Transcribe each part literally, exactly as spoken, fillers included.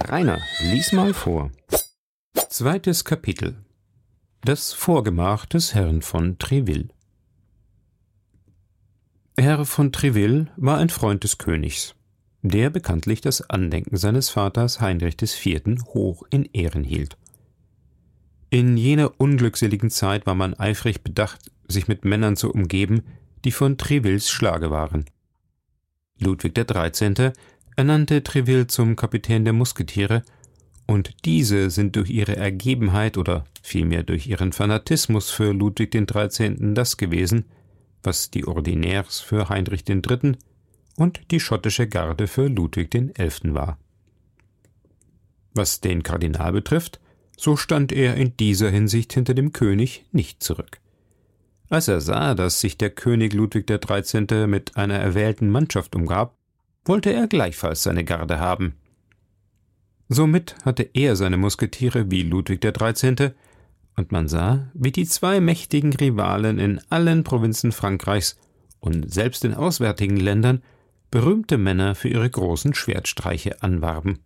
Rainer, lies mal vor. Zweites Kapitel. Das Vorgemach des Herrn von Treville. Herr von Treville war ein Freund des Königs, der bekanntlich das Andenken seines Vaters Heinrich der Vierte. Hoch in Ehren hielt. In jener unglückseligen Zeit war man eifrig bedacht, sich mit Männern zu umgeben, die von Trevilles Schlage waren. Ludwig der Dreizehnte ernannte Treville zum Kapitän der Musketiere, und diese sind durch ihre Ergebenheit oder vielmehr durch ihren Fanatismus für Ludwig den Dreizehnten das gewesen, was die Ordinaires für Heinrich den Dritten und die schottische Garde für Ludwig den Elften war. Was den Kardinal betrifft, so stand er in dieser Hinsicht hinter dem König nicht zurück. Als er sah, dass sich der König Ludwig der Dreizehnte mit einer erwählten Mannschaft umgab, wollte er gleichfalls seine Garde haben. Somit hatte er seine Musketiere wie Ludwig der Dreizehnte, und man sah, wie die zwei mächtigen Rivalen in allen Provinzen Frankreichs und selbst in auswärtigen Ländern berühmte Männer für ihre großen Schwertstreiche anwarben.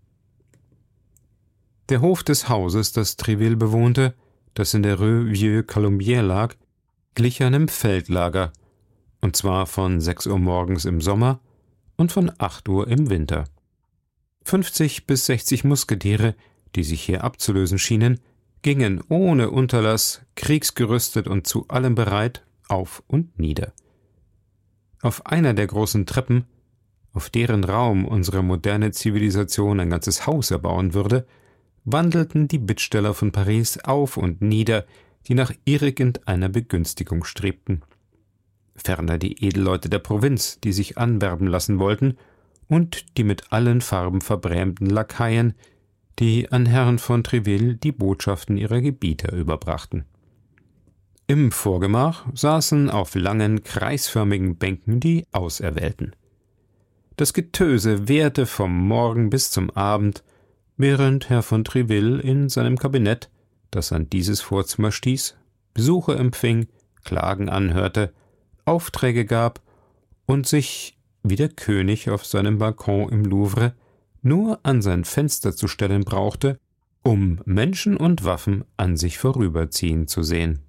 Der Hof des Hauses, das Treville bewohnte, das in der Rue Vieux-Colombier lag, glich einem Feldlager, und zwar von sechs Uhr morgens im Sommer und von acht Uhr im Winter. Fünfzig bis sechzig Musketiere, die sich hier abzulösen schienen, gingen ohne Unterlass, kriegsgerüstet und zu allem bereit, auf und nieder. Auf einer der großen Treppen, auf deren Raum unsere moderne Zivilisation ein ganzes Haus erbauen würde, wandelten die Bittsteller von Paris auf und nieder, die nach irgendeiner Begünstigung strebten. Ferner die Edelleute der Provinz, die sich anwerben lassen wollten, und die mit allen Farben verbrämten Lakaien, die an Herrn von Treville die Botschaften ihrer Gebieter überbrachten. Im Vorgemach saßen auf langen, kreisförmigen Bänken die Auserwählten. Das Getöse währte vom Morgen bis zum Abend, während Herr von Treville in seinem Kabinett, das an dieses Vorzimmer stieß, Besuche empfing, Klagen anhörte, Aufträge gab und sich, wie der König auf seinem Balkon im Louvre, nur an sein Fenster zu stellen brauchte, um Menschen und Waffen an sich vorüberziehen zu sehen.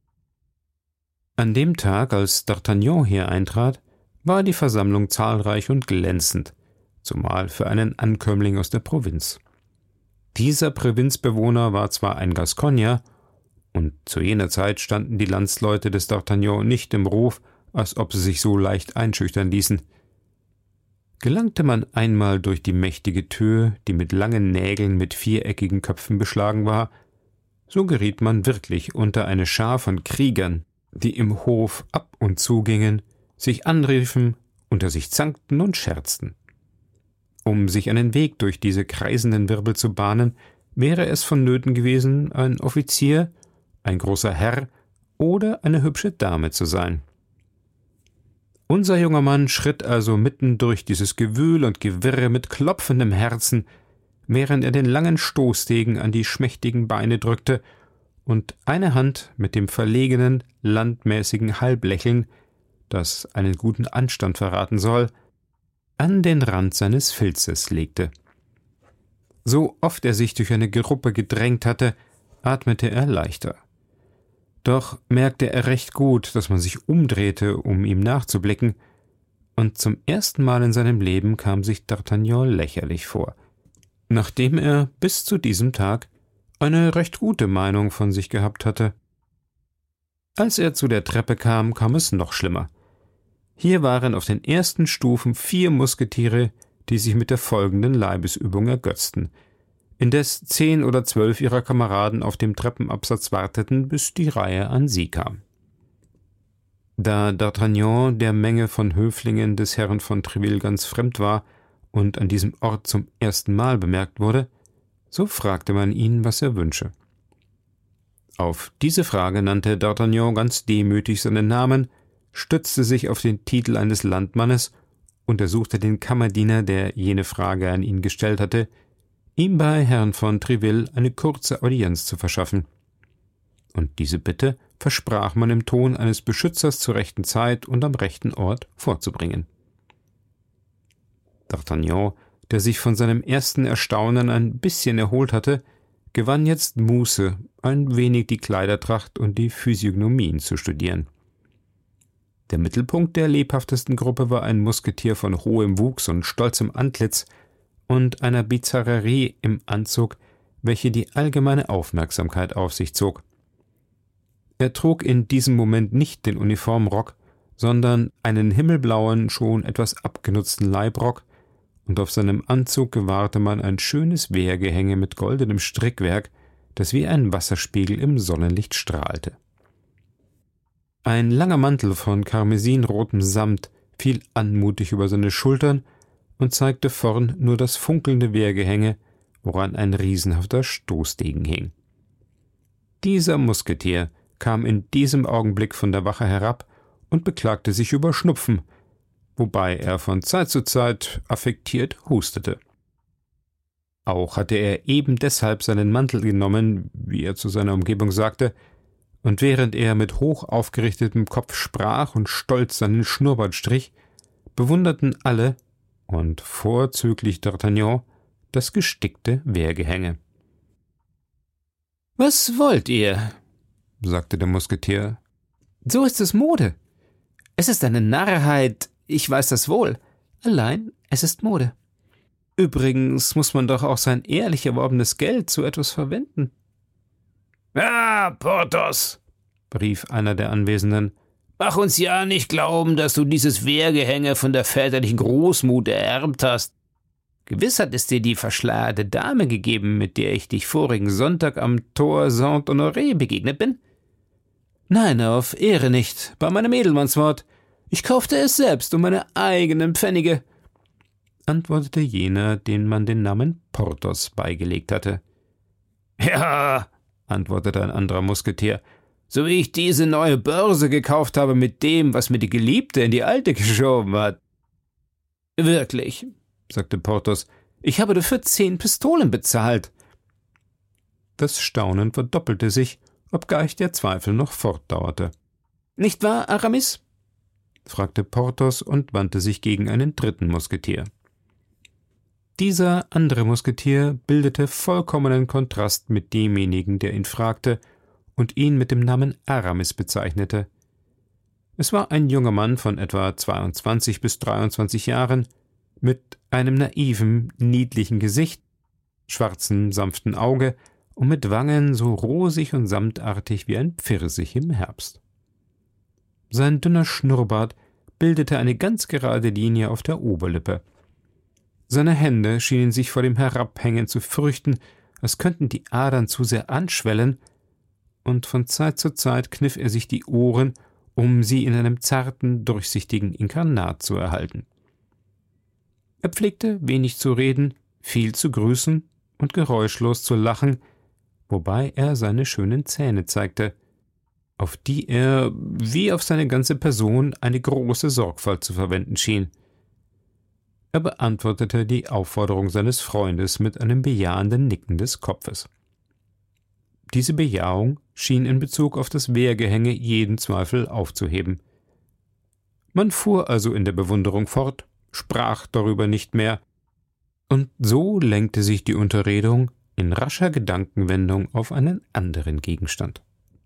An dem Tag, als D'Artagnan hier eintrat, war die Versammlung zahlreich und glänzend, zumal für einen Ankömmling aus der Provinz. Dieser Provinzbewohner war zwar ein Gascogner, und zu jener Zeit standen die Landsleute des D'Artagnan nicht im Ruf, als ob sie sich so leicht einschüchtern ließen. Gelangte man einmal durch die mächtige Tür, die mit langen Nägeln mit viereckigen Köpfen beschlagen war, so geriet man wirklich unter eine Schar von Kriegern, die im Hof ab und zu gingen, sich anriefen, unter sich zankten und scherzten. Um sich einen Weg durch diese kreisenden Wirbel zu bahnen, wäre es vonnöten gewesen, ein Offizier, ein großer Herr oder eine hübsche Dame zu sein. Unser junger Mann schritt also mitten durch dieses Gewühl und Gewirre mit klopfendem Herzen, während er den langen Stoßdegen an die schmächtigen Beine drückte und eine Hand mit dem verlegenen, landmäßigen Halblächeln, das einen guten Anstand verraten soll, an den Rand seines Filzes legte. So oft er sich durch eine Gruppe gedrängt hatte, atmete er leichter. Doch merkte er recht gut, dass man sich umdrehte, um ihm nachzublicken, und zum ersten Mal in seinem Leben kam sich D'Artagnan lächerlich vor, nachdem er bis zu diesem Tag eine recht gute Meinung von sich gehabt hatte. Als er zu der Treppe kam, kam es noch schlimmer. Hier waren auf den ersten Stufen vier Musketiere, die sich mit der folgenden Leibesübung ergötzten, indes zehn oder zwölf ihrer Kameraden auf dem Treppenabsatz warteten, bis die Reihe an sie kam. Da D'Artagnan der Menge von Höflingen des Herrn von Treville ganz fremd war und an diesem Ort zum ersten Mal bemerkt wurde, so fragte man ihn, was er wünsche. Auf diese Frage nannte D'Artagnan ganz demütig seinen Namen, stützte sich auf den Titel eines Landmannes und ersuchte den Kammerdiener, der jene Frage an ihn gestellt hatte, ihm bei Herrn von Treville eine kurze Audienz zu verschaffen. Und diese Bitte versprach man im Ton eines Beschützers zur rechten Zeit und am rechten Ort vorzubringen. D'Artagnan, der sich von seinem ersten Erstaunen ein bisschen erholt hatte, gewann jetzt Muße, ein wenig die Kleidertracht und die Physiognomien zu studieren. Der Mittelpunkt der lebhaftesten Gruppe war ein Musketier von hohem Wuchs und stolzem Antlitz und einer Bizarrerie im Anzug, welche die allgemeine Aufmerksamkeit auf sich zog. Er trug in diesem Moment nicht den Uniformrock, sondern einen himmelblauen, schon etwas abgenutzten Leibrock, und auf seinem Anzug gewahrte man ein schönes Wehrgehänge mit goldenem Strickwerk, das wie ein Wasserspiegel im Sonnenlicht strahlte. Ein langer Mantel von karmesinrotem Samt fiel anmutig über seine Schultern und zeigte vorn nur das funkelnde Wehrgehänge, woran ein riesenhafter Stoßdegen hing. Dieser Musketier kam in diesem Augenblick von der Wache herab und beklagte sich über Schnupfen, wobei er von Zeit zu Zeit affektiert hustete. Auch hatte er eben deshalb seinen Mantel genommen, wie er zu seiner Umgebung sagte, und während er mit hoch aufgerichtetem Kopf sprach und stolz seinen Schnurrbart strich, bewunderten alle, und vorzüglich D'Artagnan, das gestickte Wehrgehänge. »Was wollt ihr?« sagte der Musketier. »So ist es Mode. Es ist eine Narrheit, ich weiß das wohl. Allein, es ist Mode. Übrigens muss man doch auch sein ehrlich erworbenes Geld zu etwas verwenden.« »Ah, Porthos«, rief einer der Anwesenden, »mach uns ja nicht glauben, dass du dieses Wehrgehänge von der väterlichen Großmut ererbt hast. Gewiss hat es dir die verschleierte Dame gegeben, mit der ich dich vorigen Sonntag am Tor Saint-Honoré begegnet bin?« »Nein, auf Ehre nicht, bei meinem Edelmannswort. Ich kaufte es selbst um meine eigenen Pfennige«, antwortete jener, den man den Namen Porthos beigelegt hatte. »Ja«, antwortete ein anderer Musketier, »so wie ich diese neue Börse gekauft habe mit dem, was mir die Geliebte in die alte geschoben hat.« »Wirklich«, sagte Porthos, »ich habe dafür zehn Pistolen bezahlt.« Das Staunen verdoppelte sich, obgleich der Zweifel noch fortdauerte. »Nicht wahr, Aramis?« fragte Porthos und wandte sich gegen einen dritten Musketier. Dieser andere Musketier bildete vollkommenen Kontrast mit demjenigen, der ihn fragte und ihn mit dem Namen Aramis bezeichnete. Es war ein junger Mann von etwa zweiundzwanzig bis dreiundzwanzig Jahren, mit einem naiven, niedlichen Gesicht, schwarzem, sanften Auge und mit Wangen so rosig und samtartig wie ein Pfirsich im Herbst. Sein dünner Schnurrbart bildete eine ganz gerade Linie auf der Oberlippe. Seine Hände schienen sich vor dem Herabhängen zu fürchten, als könnten die Adern zu sehr anschwellen, und von Zeit zu Zeit kniff er sich die Ohren, um sie in einem zarten, durchsichtigen Inkarnat zu erhalten. Er pflegte wenig zu reden, viel zu grüßen und geräuschlos zu lachen, wobei er seine schönen Zähne zeigte, auf die er, wie auf seine ganze Person, eine große Sorgfalt zu verwenden schien. Er beantwortete die Aufforderung seines Freundes mit einem bejahenden Nicken des Kopfes. Diese Bejahung schien in Bezug auf das Wehrgehänge jeden Zweifel aufzuheben. Man fuhr also in der Bewunderung fort, sprach darüber nicht mehr, und so lenkte sich die Unterredung in rascher Gedankenwendung auf einen anderen Gegenstand.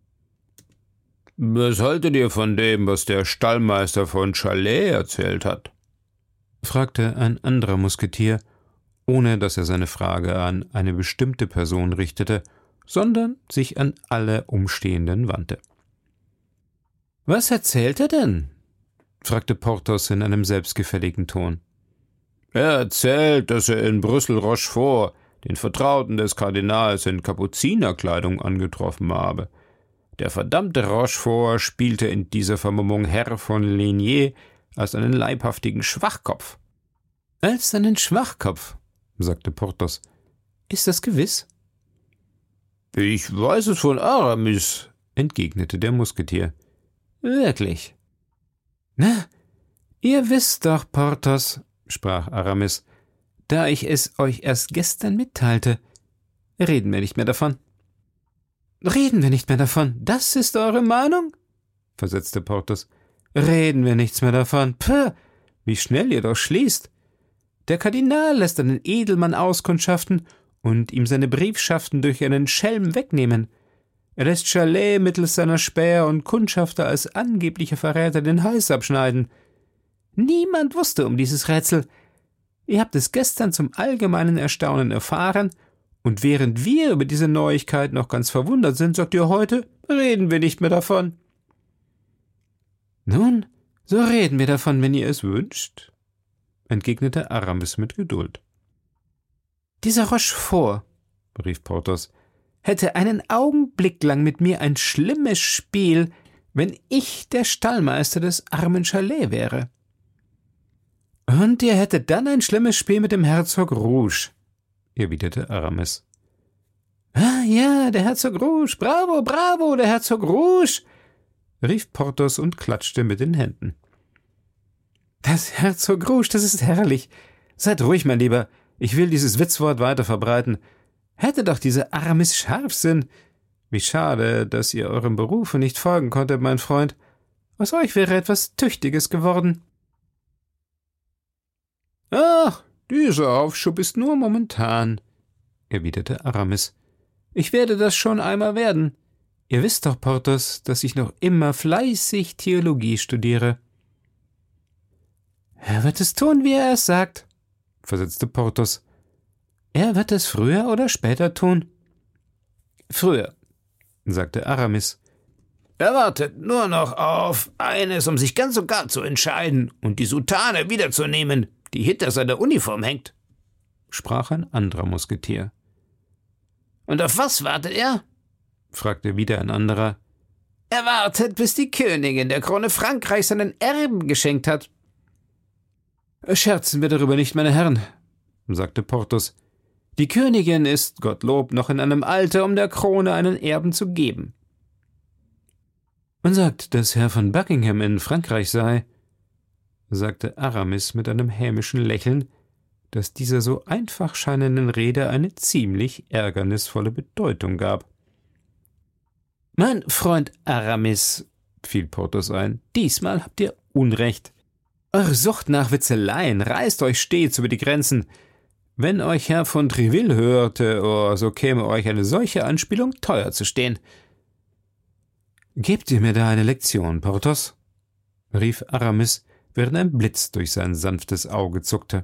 »Was haltet ihr von dem, was der Stallmeister von Chalais erzählt hat?« fragte ein anderer Musketier, ohne dass er seine Frage an eine bestimmte Person richtete, sondern sich an alle Umstehenden wandte. »Was erzählt er denn?« fragte Porthos in einem selbstgefälligen Ton. »Er erzählt, dass er in Brüssel Rochefort, den Vertrauten des Kardinals, in Kapuzinerkleidung angetroffen habe. Der verdammte Rochefort spielte in dieser Vermummung Herr von Ligny als einen leibhaftigen Schwachkopf.« »Als einen Schwachkopf«, sagte Porthos. »Ist das gewiss?« »Ich weiß es von Aramis«, entgegnete der Musketier. »Wirklich?« »Na, ihr wisst doch, Porthos«, sprach Aramis, »da ich es euch erst gestern mitteilte. Reden wir nicht mehr davon.« »Reden wir nicht mehr davon, das ist eure Meinung?« versetzte Porthos. »Reden wir nichts mehr davon. Puh, wie schnell ihr doch schließt. Der Kardinal lässt einen Edelmann auskundschaften und ihm seine Briefschaften durch einen Schelm wegnehmen. Er lässt Chalais mittels seiner Späher und Kundschafter als angeblicher Verräter den Hals abschneiden. Niemand wusste um dieses Rätsel. Ihr habt es gestern zum allgemeinen Erstaunen erfahren, und während wir über diese Neuigkeit noch ganz verwundert sind, sagt ihr heute, reden wir nicht mehr davon. Nun, so reden wir davon, wenn ihr es wünscht, entgegnete Aramis mit Geduld. Dieser Rochefort, rief Porthos, hätte einen Augenblick lang mit mir ein schlimmes Spiel, wenn ich der Stallmeister des armen Chalais wäre. Und ihr hättet dann ein schlimmes Spiel mit dem Herzog Rouge, erwiderte Aramis. »Ah ja, der Herzog Rouge, bravo, bravo, der Herzog Rouge«, rief Porthos und klatschte mit den Händen. »Das Herzog Rouge, das ist herrlich. Seid ruhig, mein Lieber, ich will dieses Witzwort weiter verbreiten. Hätte doch diese Aramis Scharfsinn. Wie schade, dass ihr eurem Berufe nicht folgen konntet, mein Freund. Aus euch wäre etwas Tüchtiges geworden.« »Ach, dieser Aufschub ist nur momentan«, erwiderte Aramis. »Ich werde das schon einmal werden. Ihr wisst doch, Porthos, dass ich noch immer fleißig Theologie studiere.« »Er wird es tun, wie er es sagt«, versetzte Porthos. »Er wird es früher oder später tun.« »Früher«, sagte Aramis. »Er wartet nur noch auf eines, um sich ganz und gar zu entscheiden und die Soutane wiederzunehmen, die hinter seiner Uniform hängt«, sprach ein anderer Musketier. »Und auf was wartet er?« fragte wieder ein anderer. »Er wartet, bis die Königin der Krone Frankreichs seinen Erben geschenkt hat.« »Scherzen wir darüber nicht, meine Herren«, sagte Porthos. »Die Königin ist, Gottlob, noch in einem Alter, um der Krone einen Erben zu geben.« »Man sagt, dass Herr von Buckingham in Frankreich sei«, sagte Aramis mit einem hämischen Lächeln, das dieser so einfach scheinenden Rede eine ziemlich ärgernisvolle Bedeutung gab. »Mein Freund Aramis«, fiel Porthos ein, »diesmal habt ihr Unrecht. Eure Sucht nach Witzeleien reißt euch stets über die Grenzen. Wenn euch Herr von Treville hörte, oh, so käme euch eine solche Anspielung teuer zu stehen.« »Gebt ihr mir da eine Lektion, Porthos?« rief Aramis, während ein Blitz durch sein sanftes Auge zuckte.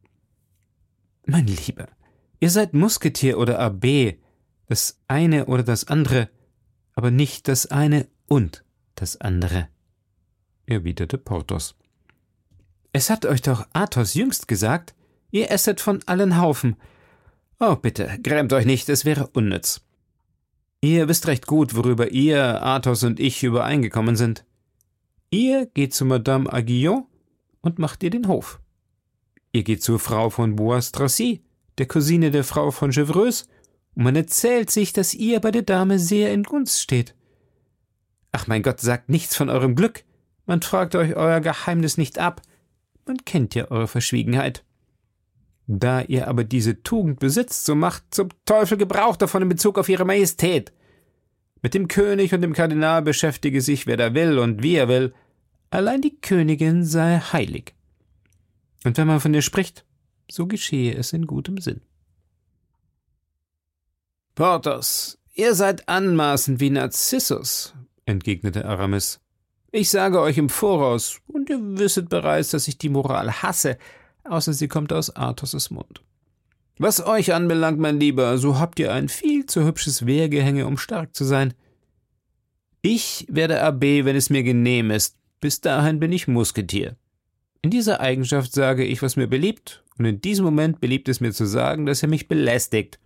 »Mein Lieber, ihr seid Musketier oder Abbé, das eine oder das andere, aber nicht das eine und das andere«, erwiderte Porthos. »Es hat euch doch Athos jüngst gesagt, ihr esset von allen Haufen. Oh, bitte, grämt euch nicht, es wäre unnütz. Ihr wisst recht gut, worüber ihr, Athos und ich übereingekommen sind. Ihr geht zu Madame Aguillon und macht ihr den Hof. Ihr geht zur Frau von Bois-Tracy, der Cousine der Frau von Chevreuse, und man erzählt sich, dass ihr bei der Dame sehr in Gunst steht. Ach mein Gott, sagt nichts von eurem Glück, man fragt euch euer Geheimnis nicht ab, man kennt ja eure Verschwiegenheit. Da ihr aber diese Tugend besitzt, so macht zum Teufel Gebrauch davon in Bezug auf ihre Majestät. Mit dem König und dem Kardinal beschäftige sich, wer da will und wie er will, allein die Königin sei heilig. Und wenn man von ihr spricht, so geschehe es in gutem Sinn.« »Porthos, ihr seid anmaßend wie Narzissus«, entgegnete Aramis. »Ich sage euch im Voraus, und ihr wisset bereits, dass ich die Moral hasse, außer sie kommt aus Athos' Mund. Was euch anbelangt, mein Lieber, so habt ihr ein viel zu hübsches Wehrgehänge, um stark zu sein. Ich werde Abbé, wenn es mir genehm ist, bis dahin bin ich Musketier. In dieser Eigenschaft sage ich, was mir beliebt, und in diesem Moment beliebt es mir zu sagen, dass er mich belästigt.«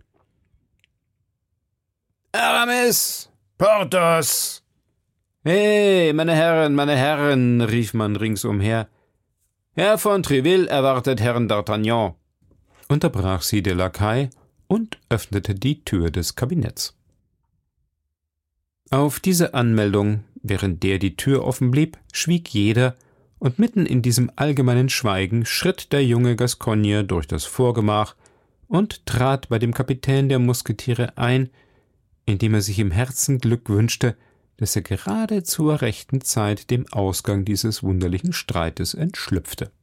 »Aramis! Porthos! Hey, meine Herren, meine Herren«, rief man ringsumher. »Herr von Treville erwartet Herrn d'Artagnan«, unterbrach sie der Lakai und öffnete die Tür des Kabinetts. Auf diese Anmeldung, während der die Tür offen blieb, schwieg jeder, und mitten in diesem allgemeinen Schweigen schritt der junge Gascogner durch das Vorgemach und trat bei dem Kapitän der Musketiere ein, indem er sich im Herzen Glück wünschte, dass er gerade zur rechten Zeit dem Ausgang dieses wunderlichen Streites entschlüpfte.